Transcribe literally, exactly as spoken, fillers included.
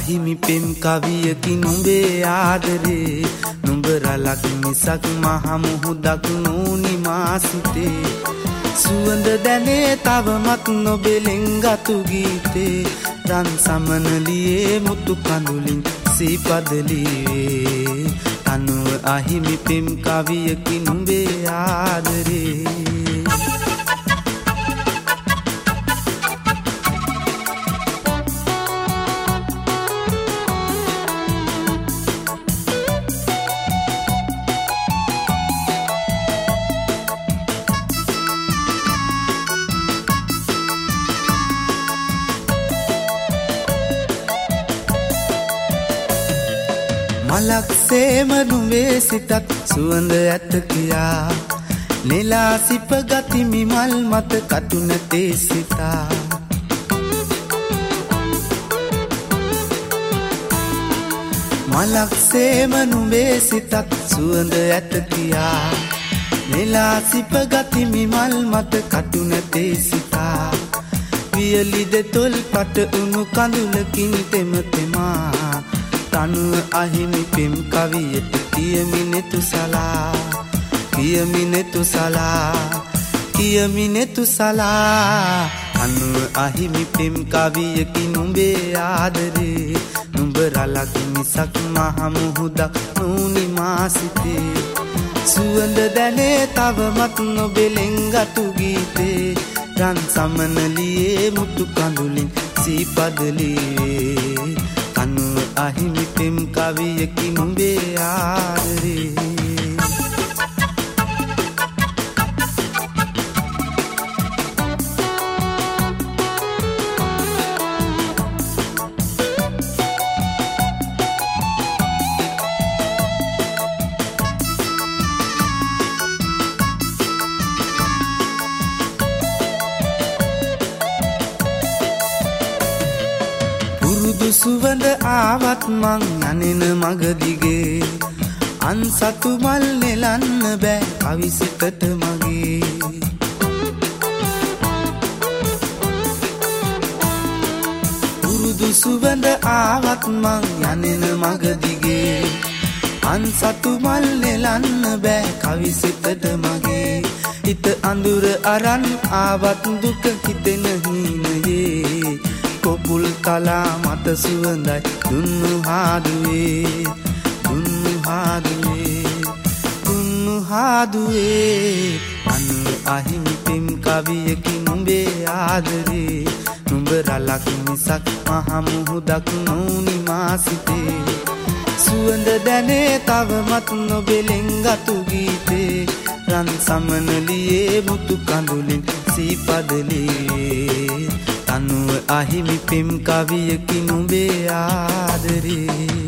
අහිමි පෙම් කවියකි නුඹේ ආදරේ නුඹ රලක් මිසක් මහ මුහුදක් නූනි මා සිතේ සුවඳ දැනේ තවමත් නොබෙලෙන් ගතු ගීතේ රන් සමනලියේ මුතු කඳුලින් සීපදලියේ අනුව අහිමි පෙම් කවියකි නුඹේ ආදරේ මලක් සේම නුඹේ සිතත් සුවඳ ඇත කියා නෙලා සිප ගතිමි මල් මත කටු නැතේ සිතා මලක් සේම නුඹේ සිතත් සුවඳ ඇත කියා නෙලා සිප ගතිමි මල් මත කටු නැතේ සිතා වියලි දෙතොල් පට උණු කඳුලකින් තෙම තෙමා තනුව අහිමි පෙම් කවියට කියමිනෙතු සලා කියමිනෙතු සලා කියමිනෙතු සලා අනුව අහිමි පෙම් කවියකි නුඹේ ආදරේ නුඹ රලක් මිසක් මහ මුහුදක් නූනි මා සිතේ සුවඳ දැනේ තවමත් නොබෙලෙන් ගතු ගීතේ රන් සමනලියේ මුතු කඳුලින් සීපදලියේ අනුව අහිමි පෙම් කවියකි නුඹේ ආදරේ සුවඳ ආවත් මං යනෙන මග දිගේ අන්සතු මල් නෙලන්න බෑ කවිසිතට මගේ පුරුදු සුවඳ ආවත් මං යනෙන මග දිගේ අන්සතු මල් නෙලන්න බෑ කවිසිතට මගේ හිත අඳුර අරන් ආවත් දුක හිතෙන හීනයේ කොපුල් කලා මත සුවඳයි දුන්නු හාදුවේ දුන්නු හාදුවේ දුන්නු හාදුවේ අනුව අහිමි පෙම් කවියකි නුඹේ ආදරේ නුඹ රලක් මිසක් මහ මුහුදක් නූනි මා සිතේ සුවඳ දැනේ තවමත් නොබෙලෙන් ගතු ගීතේ රන් සමනලියේ මුතු කඳුලින් සීපදලියේ අනුව අහිමි පෙම් කවියකි නුඹේ ආදරේ